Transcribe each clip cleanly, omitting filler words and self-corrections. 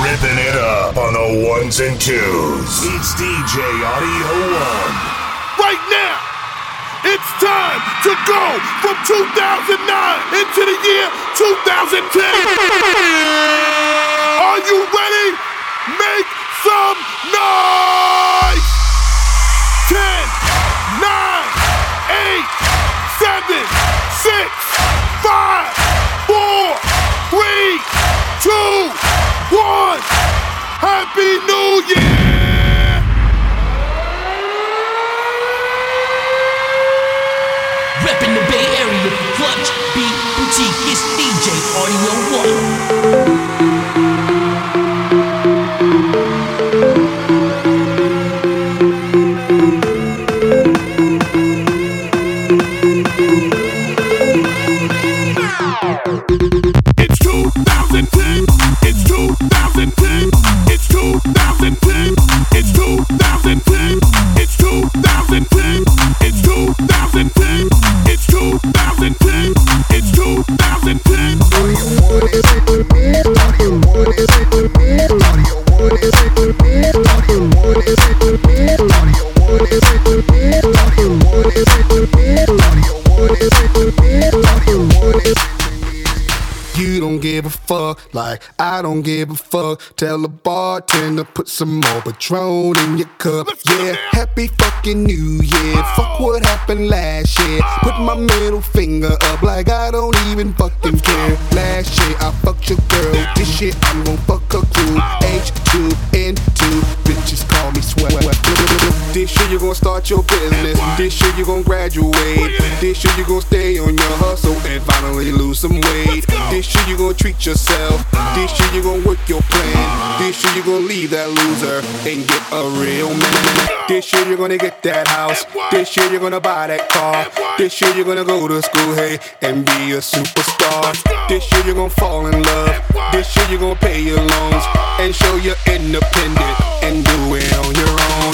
Ripping it up on the ones and twos. It's DJ Audio One. Right now, it's time to go from 2009 into the year 2010. Are you ready? Make some noise! 10, 9, 8, 7, 6, 5, 4, 3, 2, 1. Happy New Year! Reppin' the Bay Area, Clutch Beat Boutique, it's DJ Audio One. It's 2010, it's 2010, it's 2010, it's 2010, it's 2010, it's 2010, it's 2010, it's 2010. Audio One is in the mix, Audio One is in the mix, Audio One is in the mix, Audio One is in the mix, Audio One is in the mix, Audio One is in the mix, Audio One is in the mix, Audio One is in the mix. You don't give a fuck, like I don't give a fuck. Tell the bartender put some more Patron in your cup. Yeah, happy fucking New Year. Fuck what happened last year. Put my middle finger up like I don't even fucking care. Last year I fucked your girl. This year I'm gon' fuck her crew. H2N2, bitches call me sweat. This year you gon' start your business. This year you gon' graduate. This year you gon' stay on your hustle and finally lose some weight. This year you gon' treat yourself. This year you gon' work your plan. This year you gon' leave that loser and get a real man. This year you're gonna get that house. This year you're gonna buy that car. This year you're gonna go to school, hey, and be a superstar. This year you're gonna fall in love. This year you're gonna pay your loans and show you're independent and do it on your own.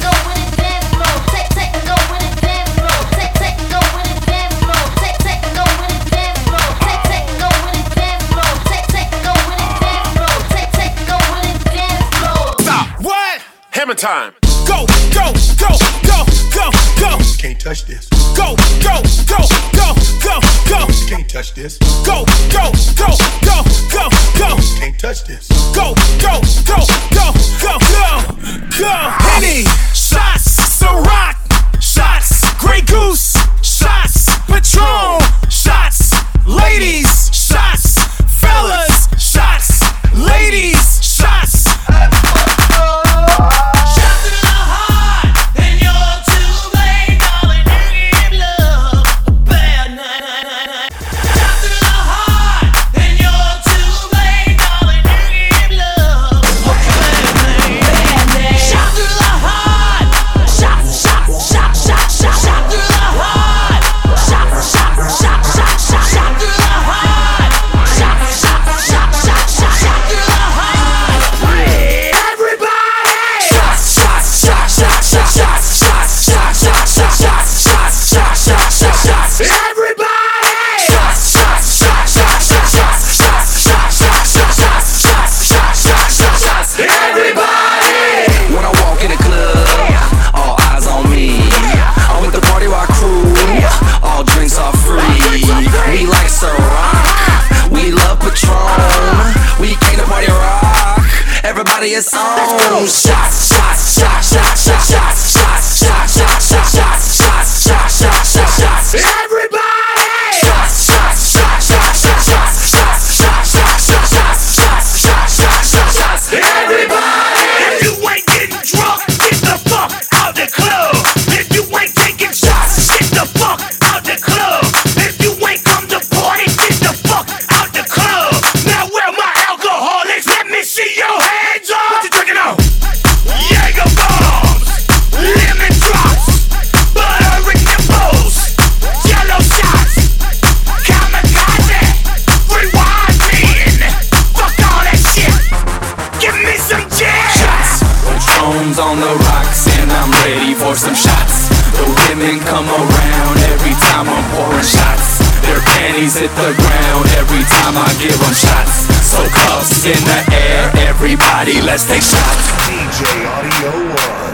Hammer time. Go, go, go, go, go, go. Can't touch this. Go, go, go, go, go, go. Can't touch this. Go, go, go, go, go, go. Can't touch this. Go, go, go, go, go, go, go. Henny, shots, Ciroc, shots, Grey Goose, shots, Patron, shots, ladies, shots, fellas, shots, ladies, shots. It's on. Shots, shots, shots, shots, shots, shots, shots, shots, shots, shots, shots, shots, shots, shots, shots, shots. Everybody! Shots, shots, shots, shots, shots, shots, shots, shots, shots, shots, shots, shots, shots, shots, shots. Everybody! If you ain't getting drunk, get the fuck out the club. If you ain't taking shots, get the fuck out the club. If you ain't come to party, get the fuck out the club. Now where my alcoholics? Let me see your hands up. What you drinking on? Jaeger bombs, lemon drops, butter in nipples, yellow shots, kamikaze, rewind me. Fuck all that shit. Give me some jazz. Shots, Patron's on the rocks and I'm ready for some shots. The women come around every time I'm pouring shots. Their panties hit the ground every time I give them shots. So cuffs in the air, everybody, let's take shots. DJ Audio 1.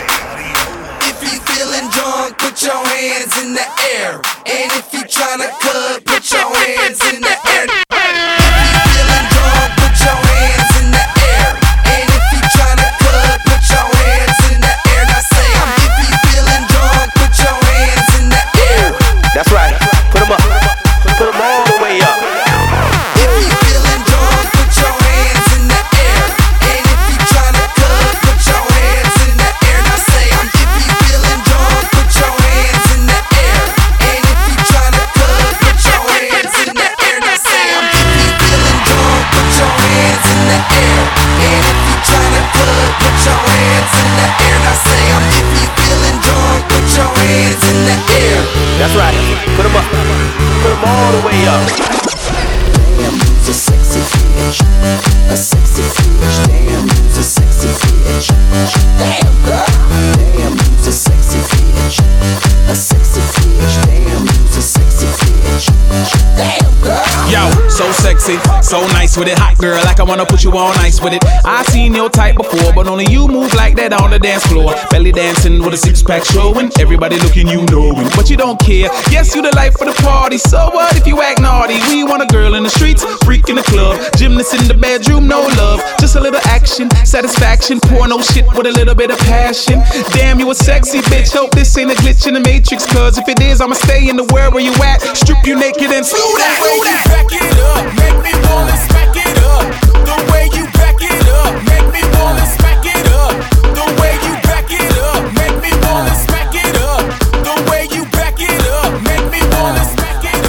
If you feeling drunk, put your hands in the air. And if you tryna cut, put your hands in the air. If you feeling drunk, put your hands in the air. And if you tryna cut, put your hands in the air. Now say, if you feeling drunk, put your hands in the air. That's right, put them up, put them all the way up. If you feeling drunk, put your hands in the air. And if you tryna cut, put your hands in the air. Now say, if you feeling drunk, put your hands in the air. And if you tryna cut, put your hands in the air. Now say, if you feeling drunk, put your hands in the air. And if you tryna cut, put your hands in the air. Now say, if you feeling drunk, put your hands in the air. That's right, put them up, put them all the way up. Damn, you's a sexy bitch, a sexy bitch. Damn, you's a sexy bitch. Damn, girl. Damn, you's a sexy bitch, a sexy bitch. Damn, you's a sexy bitch. Damn, girl. Yo, so sexy, so nice with it, hot girl, like I wanna put you on ice with it. I seen your type before, but only you move like that on the dance floor. Belly dancing with a six-pack showing, everybody looking, you knowing, but you don't care. Yes, you the life of the party, so what if you act naughty? We want a girl in the streets, freak in the club, gymnast in the bedroom, no love, just a little action, satisfaction, porno shit with a little bit of passion. Damn, you a sexy bitch, hope this ain't a glitch in the matrix, cause if it is, I'ma stay in the world where you at, strip you naked and slow that. Back it up, make me wanna smack it up. The way you back it up, make me wanna smack it up. The way you back it up, make me wanna smack it up. The way you back it up, make me wanna smack it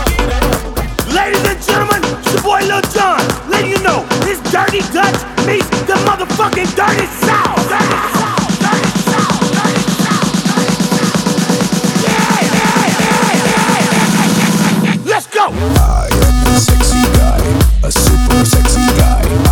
up. Ladies and gentlemen, it's your boy Lil Jon, letting you know this Dirty Dutch meets the motherfucking Dirty South. Dirty South, Dirty South, Dirty South. Yeah. Let's go. I am a sexy guy, a super sexy guy.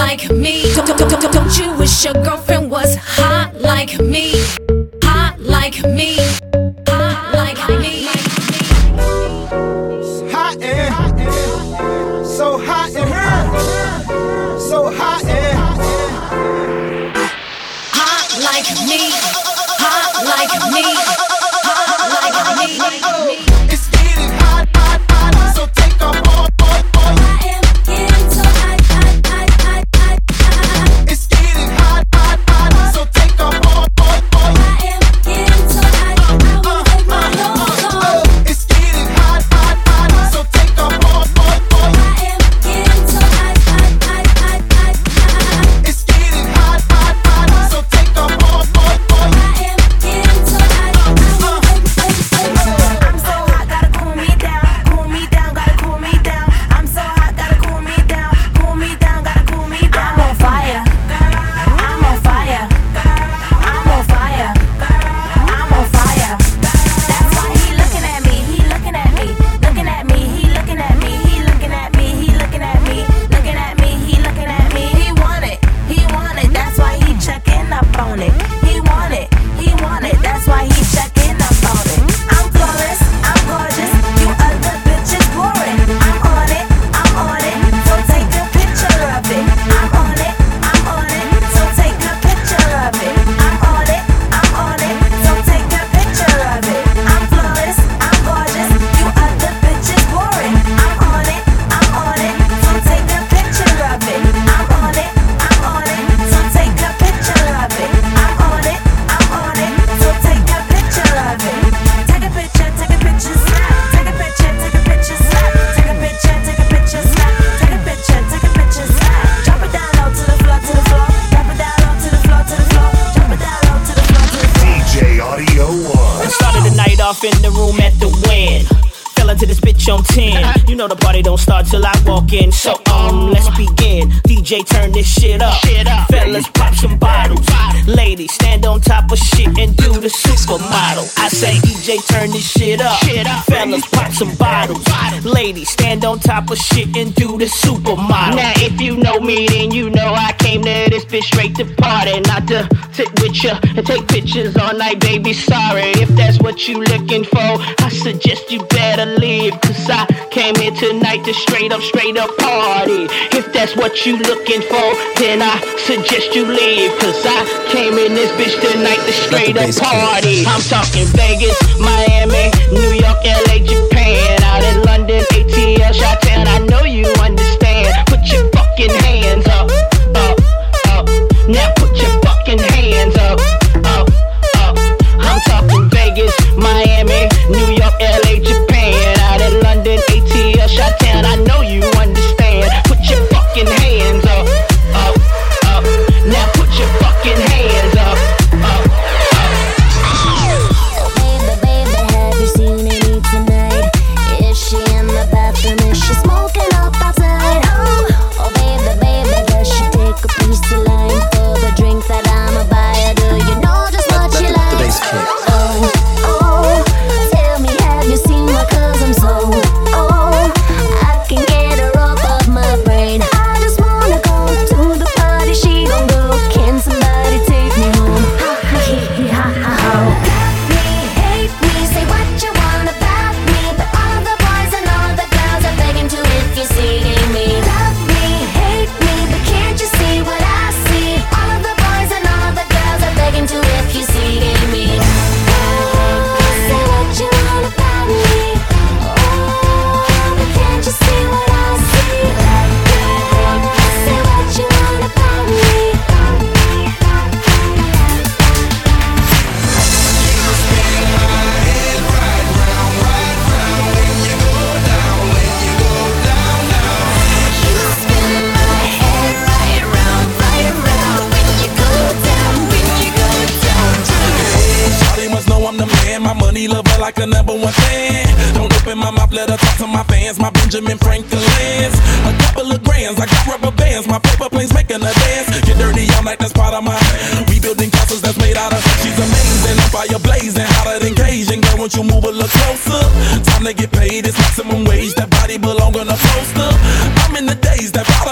like me. Don't you wish your girlfriend was hot like me? Hot like me. Hot like me. Hot air, so hot in here, so hot air. Hot like me, hot like me, hot like me. It's getting hot, hot, hot, so take off all. I am getting so hot. It's getting hot, hot, hot, so take off all. I am getting so hot. I will take my clothes off. It's getting hot, hot, hot, so take off all. I am getting so hot. It's getting hot, hot, hot, so take off all. I am getting so hot. I'm so hot, gotta cool me down, gotta cool me down. I'm so hot, gotta cool me down, gotta cool me down. I'm on fire, I'm on fire, I'm on fire, I'm on fire. That's why he looking at me, he looking at me, looking at me, he looking at me, he looking at me, he looking at me, looking at me, he looking at me. He want it, that's why he checking up on it. He want it, that's why he checking up on it. I'm flawless, I'm gorgeous, you other bitches boring. I'm on it, so take a picture of it. I'm on it, so take a picture of it. I'm on it, so take a picture of it. I'm flawless, I'm gorgeous, you other bitches boring. I'm on it, so take a picture of it. I'm on it, so take a picture of it. I'm on it, so take a picture of it. Take a picture, snap. Take a picture, snap. Take a picture, snap. Take a picture, snap. Drop it down low to the floor, Drop it down low to the floor, Drop it down low to the floor, DJ Audio 1. Started the night off in the room at the Wynn. Fell into this bitch on 10. You know the party don't start till I walk in. So let's begin. DJ, turn this shit up. Fellas, pop some bottles. Ladies, stand on top of shit and do the supermodel. I say, DJ, turn this shit up. Fellas, pop some bottles. Ladies, stand on top of shit and do the supermodel. Now, if you know me, then you know I came to this bitch straight to party, not to sit with ya and take pictures all night, baby. Sorry if that's what you looking for. I suggest you better leave, cause I came here tonight to straight up party. If that's what you looking for, then I suggest you leave, cause I came in this bitch tonight to straight up party. I'm talking Vegas, Miami, New York, LA, Japan, out in London, ATL, Chi-Town. I know you understand. Put your fucking hands up, up, up. Now put your fucking hands up, up, up. I'm talking Vegas, Miami, New York, LA, Japan, out in London, ATL, Chi-Town. I know you understand. Put your fucking hands up, up, up. Now put your fucking hands up, up, up. Baby, have you seen Amy tonight? Is she in the bathroom? Is she smoking up outside? Oh, baby, does she take a piece of lime for the drink that I'ma buy her? Do you know just what she likes? Oh, tell me, have you seen her? 'Cause I'm so, I can get her off of my brain. I just wanna go to the party, she gon' go. Can somebody take me home? Ha, love me, hate me, say what you want about me, but all the boys and all the girls are begging to if you see me. Love me, hate me, but can't you see what I see? All the boys and all the girls are begging to if you see me. Say what you want about me. But can't you see what I see? Say what you want about me. Shawty must know I'm the man. My money lover like a #1 fan. Don't open my mouth, let her talk to my fans. My Benjamin Franklin's. A couple of grands, I got rubber bands. My paper planes making a dance. Get dirty all night, that's part of my. We building castles that's made out of. She's amazing, on fire blazing, hotter than Cajun. Girl, won't you move a little closer? Time to get paid, it's maximum wage. That body belong on a poster. I'm in the days that bottom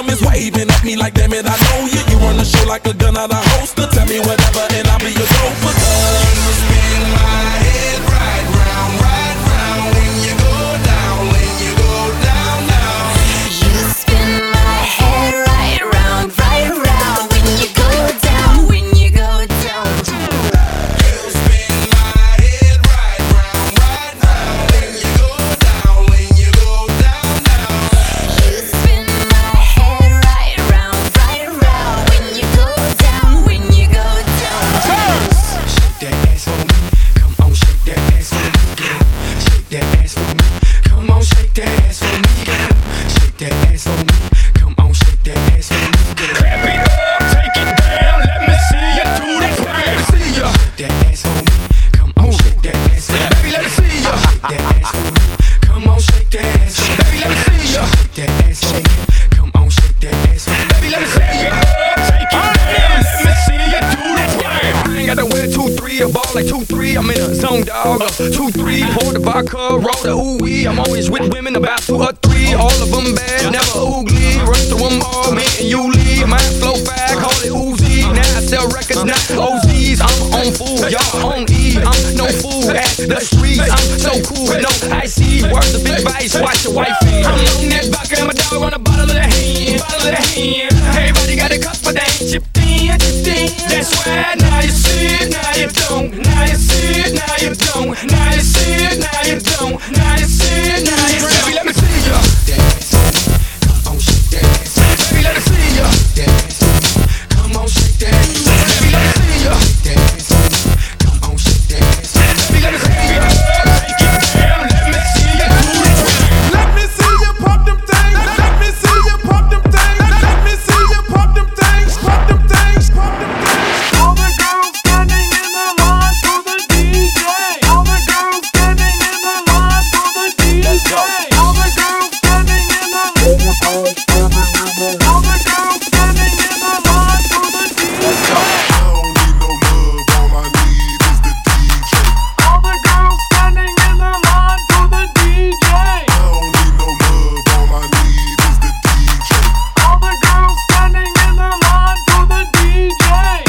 arm is waving at me like, damn it, I know you. You run the show like a gun out of holster. Tell me whatever and I'll be your gopher. You spin my head right round when you go down, when you go down, down. You spin my head right round when you go down, when you go down. You spin my head right round when you go down, when you go down, down. You spin my head right round when you go down, when you go down. Shake that ass for me, come on, shake that ass for me, girl. Shake that ass for me, come on, shake that ass for me, girl. Shake that ass for me, come on, shake that ass for me, girl. Clap it up, take it down, let me see you do that. Let me see ya. Shake that ass for me, come on, shake that ass for me, baby. Let me see ya. Shake that ass for me, come on, shake that ass for me, baby. Let me see ya. Shake that ass for me, come on, shake that ass for me, baby. Let me see ya. Take it down, let me see you do that. I ain't gotta wear 2-3, a ball like 2-3. I'm in a zone, dog. 2-3, pour the vodka, roll the ooh-wee. I'm always with women, about 2 or 3. All of them bad, never oogly. Rest of them all, me and you leave. Mine flow back, call it Uzi. Now I sell records, not OZs. I'm on food, y'all on E. I'm no fool at the streets. I'm so cool, no icy. Words of advice, watch your wifey. I'm on that vodka, I'm a dog on a bottle of the hand. Everybody got a cup, but they ain't chipped in. That's why now you see it, now you don't. Now you see it, now you don't. Now you see it, now you don't. Now you see it, now you don't. Baby, let me see ya. Come on, shake that ass. Baby, let me see ya. Come on, shake that ass. Baby, let me see ya. Come on, shake that ass. Baby, let me see ya. Take it down, let me see ya do it. Let me see you pop them things. Let me see you pop them things. Let me see you pop them things. Pop them things. Pop them things. All the girls standing in the line for the DJ. All the girls standing in the line for the DJ. Let's go. All the girls standing in the line. All the girls standing in the line for the DJ. Let's go. I don't need no love, all I need is the DJ. All the girls standing in the line for the DJ. I don't need no love, all I need is the DJ. All the girls standing in the line for the DJ.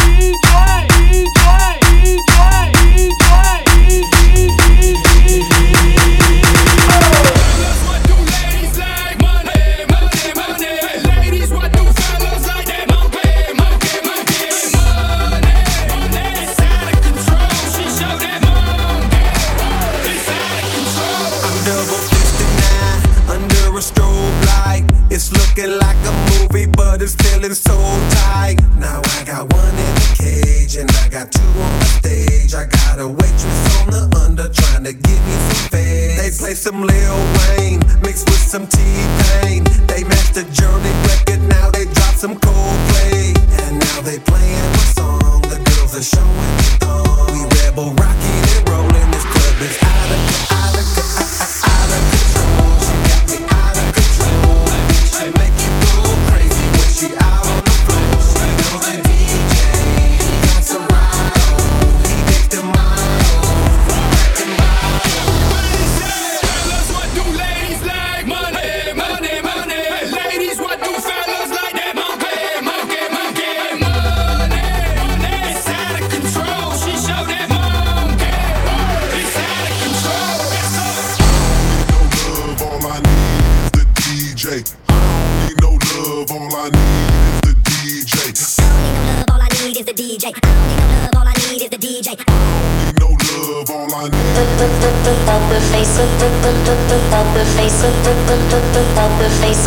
What do ladies like? Money, money, money. Ladies, what do fellas like? That monkey, monkey, monkey. Money, money. It's out of control. She showed that monkey. It's out of control. I'm double fisted now, under a strobe light. It's looking like a movie, but it's feeling so tight. Now I got one in the cage, and I got 2 on the stage. I got a waitress on the under trying to give me some fame. They play some Lil Wayne mixed with some T-Pain. They matched the Journey record, now they drop some Coldplay. And now they playing my song, the girls are showing the thong. We rebel rocking and rolling, this club is out of control. She got me out of control. She make you go crazy when she out on the floor. She knows the DJ got some ride on. He makes the model rock and roll. Fellas, what do ladies like? Money, money, money. Ladies, what do fellas like? That monkey, monkey, monkey. Money, money. It's out of control. She showed that monkey. It's out of control. I don't need no love, all I need is the DJ. I don't need no love, all I need is the DJ. I don't need no love, all I need is the DJ. I don't need no love, all I need. Poker face, poker face, poker face,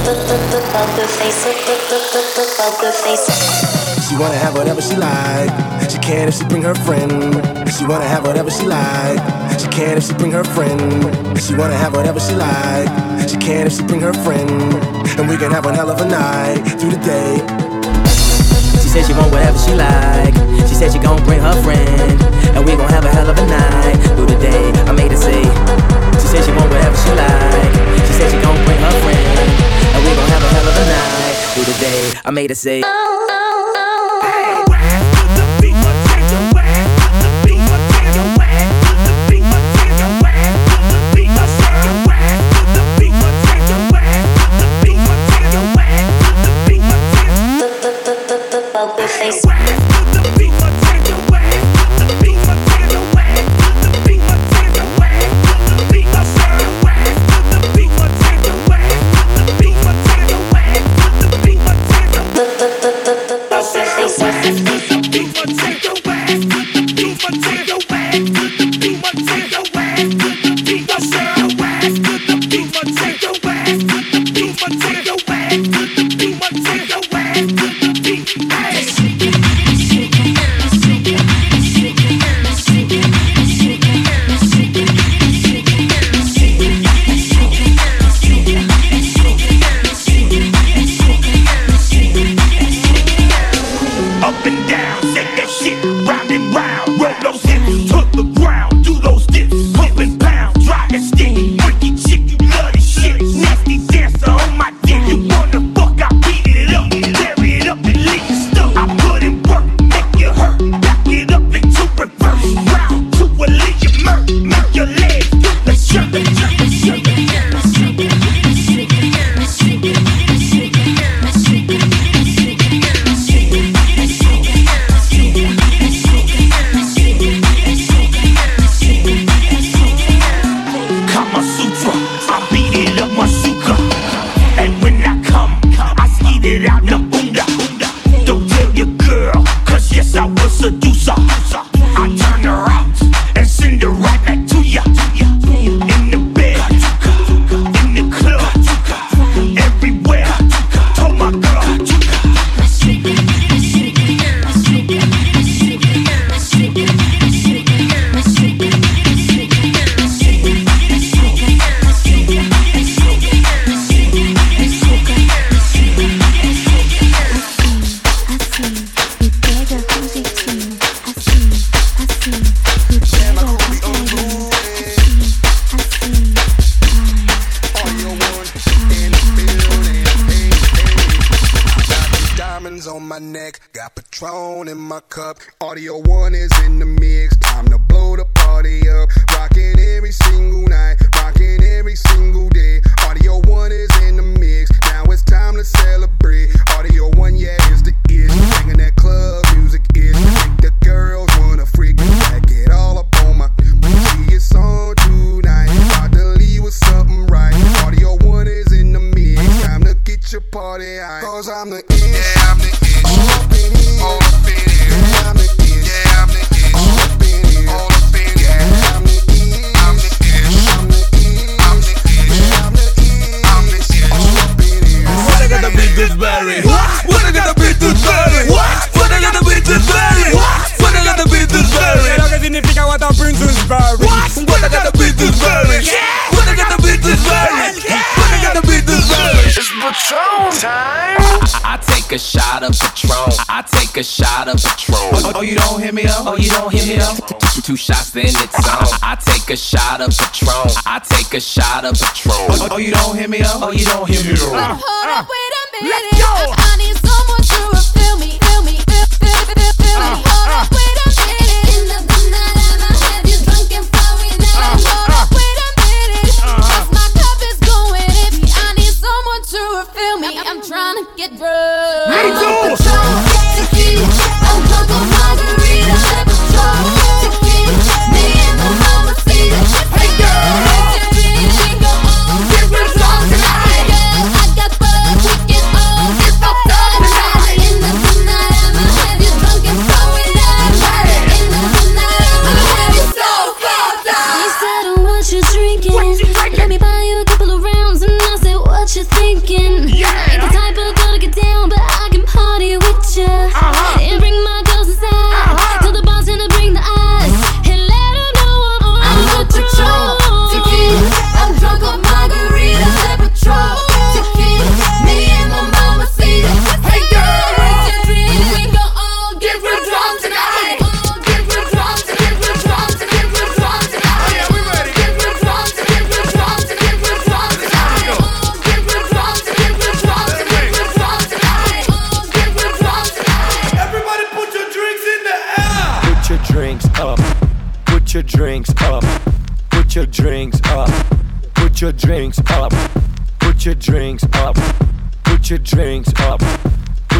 poker face. She wanna have whatever she like. She can if she bring her friend. She wanna have whatever she like. She can if she bring her friend. She wanna have whatever she like. She can if she bring her friend. And we can have one hell of a night through the day. She said she want whatever she like. She said she gon' bring her friend. And we gon' have a hell of a night through the day. I made her say. She said she want whatever she like. She said she gon' bring her friend. And we gon' have a hell of a night through the day. I made her say. Put the Two shots, then it's on. I take a shot of Patron. I take a shot of Patron. Oh, you don't hear me up? Oh, you don't hear me up? Hold up, wait a minute. I need someone to feel me, feel me, feel me. Hold up, wait a minute. In the night, I'ma have you drunk and falling down. Hold up, wait a minute. 'Cause my cup is going empty. I need someone to feel me. I'm trying to get drunk. Me too. Tequila, I'm drunk on margarita. Patron. Me and my mama see it. Hey girl, get real drunk tonight. I got buzz, we get on. Get fucked up tonight. In the night, I'ma have you drunk and throwing down. In the night, I'ma have you so fucked up. He said, what you drinking? Let me buy you a couple of rounds. And I said, what you thinking? Ain't the type of girl to get down, but I can party with ya. And bring my girls inside. Tell the bartender bring the ice. I'm drunk on margarita and Patron. Tequila, me and my mama see it. Hey girl, raise your drink, we go all get real drunk tonight. Get real drunk, get real drunk, get real drunk tonight. Oh yeah, we ready. Get real drunk, get real drunk, get real drunk tonight. Get real drunk, get real drunk, get real drunk tonight. Get real drunk tonight. Everybody, put your drinks in the air. Put your drinks up. Put your drinks up. Put your drinks up. Put your drinks up. Put your drinks up. Put your drinks up. Put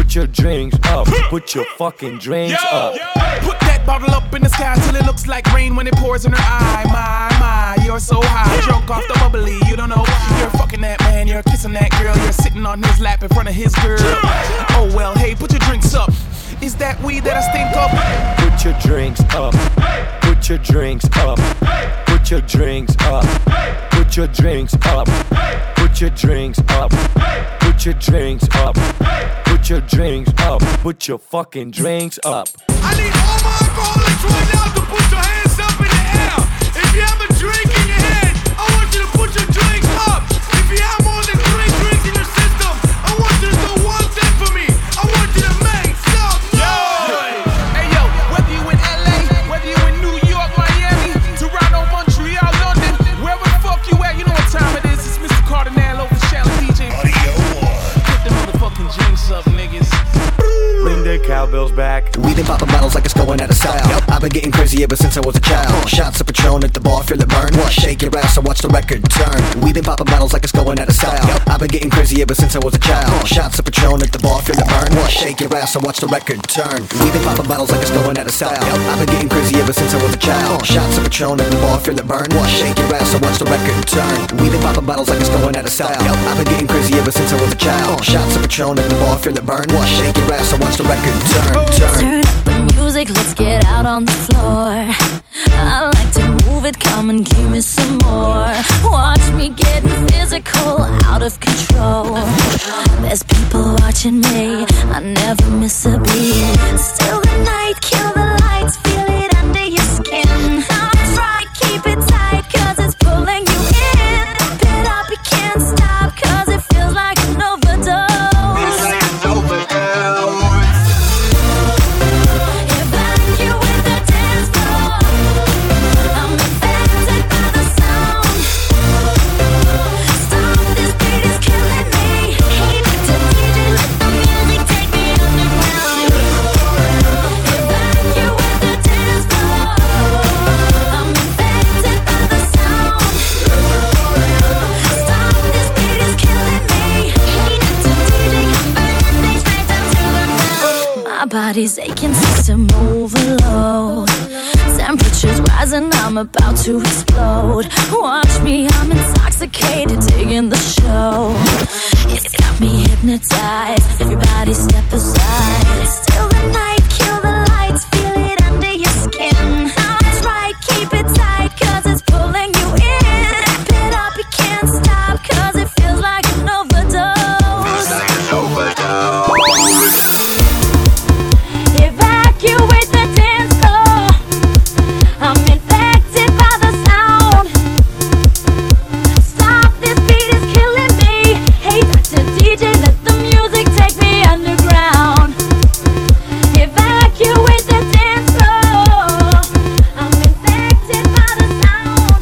Put your drinks up. Put your fucking drinks up. Put that bottle up in the sky till it looks like rain when it pours in her eye. My, you're so high, drunk off the bubbly. You don't know you're fucking that man, you're kissing that girl, you're sitting on his lap in front of his girl. Oh well, hey, put your drinks up. Is that weed that I stink up? Put your drinks up. Put your drinks up. Put your drinks up. Put your drinks up. Put your drinks up. Put your drinks up. Put your drinks up. Put your fucking drinks up. I need all my alcoholics right now to put your hands up in the air. If you have a drink in your hand, I want you to put your drinks up. If you have more than 3 drinks in your system, I want you to do one thing for me. I want you to make some noise. Hey yo, whether you in LA, whether you in New York, Miami, Toronto, Montreal, London, wherever the fuck you at, you know what time it is. It's Mr. Cardinal over Shell and DJ. Put the motherfucking drinks up, niggas. Bring the cowbells back. We been popping bottles like it's going out of style. I've been getting crazy ever since I was a child. Shots of Patron at the bar, feel it burn. Shake your ass and watch the record turn. We been popping bottles like it's going out of style. I've been getting crazy ever since I was a child. Shots of Patron at the bar, feel it burn. Shake your ass and watch the record turn. We been popping bottles like it's going out of style. I've been getting crazy ever since I was a child. Shots of Patron at the bar, feel it burn. Shake your ass and watch the record turn. We been popping bottles like it's going out of style. I've been getting crazy ever since I was a child. Shots of Patron at the bar, feel it burn. Shake your ass and watch the record turn. Turn up the music, let's get out on the floor. I like to move it, come and give me some more. Watch me getting physical, out of control. There's people watching me, I never miss a beat. Still the night, kill the lights, feel it under your skin. Now try, keep it tight, cause it's pulling you in. Pump it up, you can't stop, cause it feels like an overdose. Body's aching, system overload. Temperatures rising, I'm about to explode. Watch me, I'm intoxicated, digging the show. It's got me hypnotized, everybody step aside. Still the night, kill the lights, feel it under your skin. Now that's right, keep it tight, cause it's pulling you in. Wrap it up, you can't stop, cause it feels like an overdose. Feels like an overdose. Evacuate the dance floor. I'm infected by the sound. Stop, this beat is killing me. Hey, Dr. DJ, let the music take me underground. Evacuate the dance floor. I'm infected by the sound.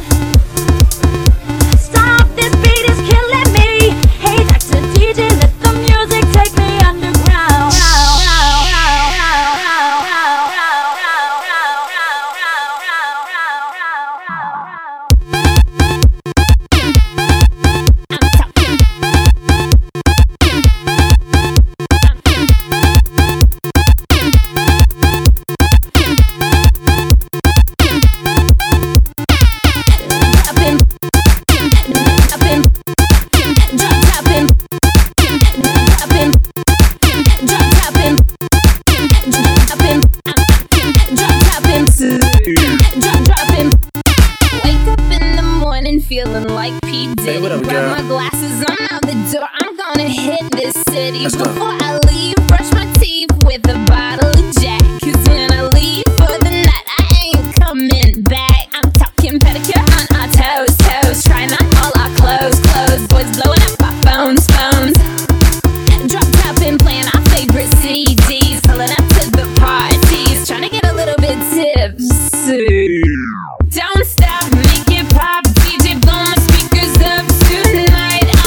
Stop, this beat is killing me. Hey, Dr. DJ, let the music take me underground. Feeling like P. Diddy. Grab my glasses, I'm out the door. I'm gonna hit this city. Before I leave, brush my teeth with a bottle of Jack. Cause when I leave for the night, I ain't coming back. I'm talking pedicure on our toes, toes. Trying on all our clothes, clothes. Boys blowing up our phones, phones. Drop top and playing our favorite CDs. Pulling up to the parties. Trying to get a little bit tipsy. Don't stop, make it pop. DJ, blow my speakers up tonight.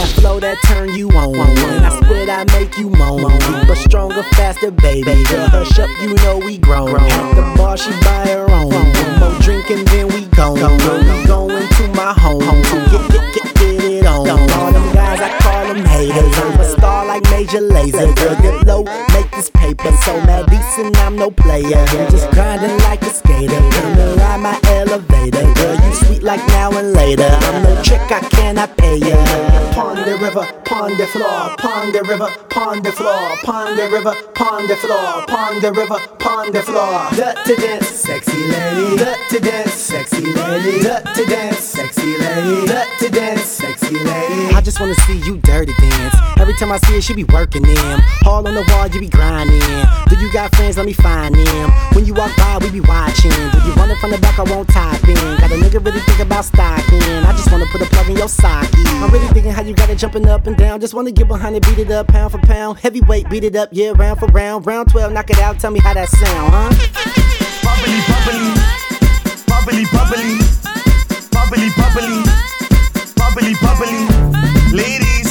that flow that turn you on. When I spit, I make you moan. But stronger, faster, baby. Girl, hush up, you know we grown. At the bar, she buy her own. One more drink and then we gone. We going to my home to get it on. All them guys, I call them haters. I'm a star like Major Lazer. Girl, get low, make this paper. So mad decent, I'm no player. I'm just grinding like a skater. Come and ride my elevator. Girl, you sweet like now and later. I'm no trick, I cannot pay ya. Pond the river, pond the floor. Pond the river, pond the floor. Pond the river, pond the floor. Pond the river, pond the floor. To dance, sexy lady. To dance, sexy lady. To dance, sexy lady. To dance, sexy lady. I just wanna see you dirty dance. Every time I see it, she be working them. All on the wall, you be grinding. Do you got friends? Let me find them. When you walk by, we be watching. When you running from the back, I won't type in. Got a nigga really think about stocking. I just wanna put a plug in your socket. I'm really thinking how you got it jumping up and down. Just wanna get behind it, beat it up, pound for pound. Heavyweight, beat it up, yeah, round for round. Round 12, knock it out, tell me how that sound, huh? Bubbly, bubbly, bubbly, bubbly, bubbly, bubbly, bubbly, bubbly. Ladies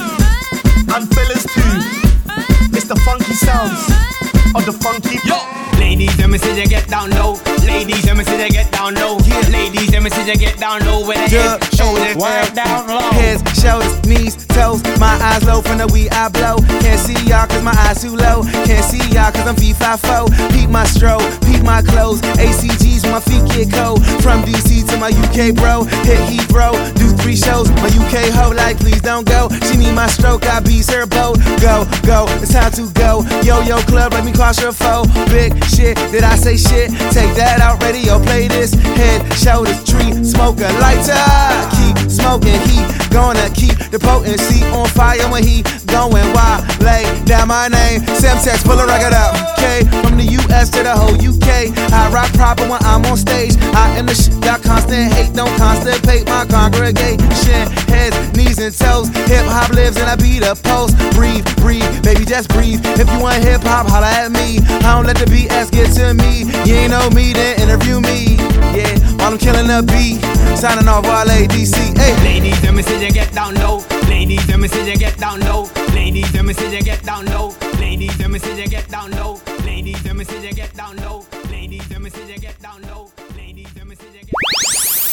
and fellas too, it's the funky sounds of the funky. Yo, ladies, let me see you get down low. Ladies, let me see you get down low. Ladies, let me see you get down low with a head, shoulders, wind down low. Heads, shoulders, knees, toes. My eyes low from the weed I blow. Can't see y'all cause my eyes too low. Can't see y'all cause I'm V54. Peep my stroll, peep my clothes. ACGs when my feet get cold. From DC to my UK bro. Hit Heathrow, do 3 shows. My UK hoe like please don't go. She need my stroke, I beats her boat. Go, go, it's time to go. Yo, yo club, let me cross your foe. Big shit, did I say shit? Take that out, radio, play this. Head, shoulders, tree, smoker, lighter. Keep smoking, he gonna keep the potency on fire when he going wild. Lay down my name, Semtex, pull a record out. Okay, from the US to the whole UK. I rock proper when I'm on stage. I am the shit, got constant hate, don't constipate my congregation. Heads, knees, and toes. Hip hop lives and I beat a post. Breathe, breathe, baby, just breathe. If you want hip hop, holla at me. I don't let the BS get to me. You ain't know me, then interview me. Yeah, while I'm killing the beat. Signing off while ADC. Hey. Ladies, let me see you get down low. Ladies, let me see you get down low. Ladies, let me see you get down low. Ladies, let me see you get down low. Ladies, let me see you get down low. Ladies, let me see you get down low. Ladies, let me see you get.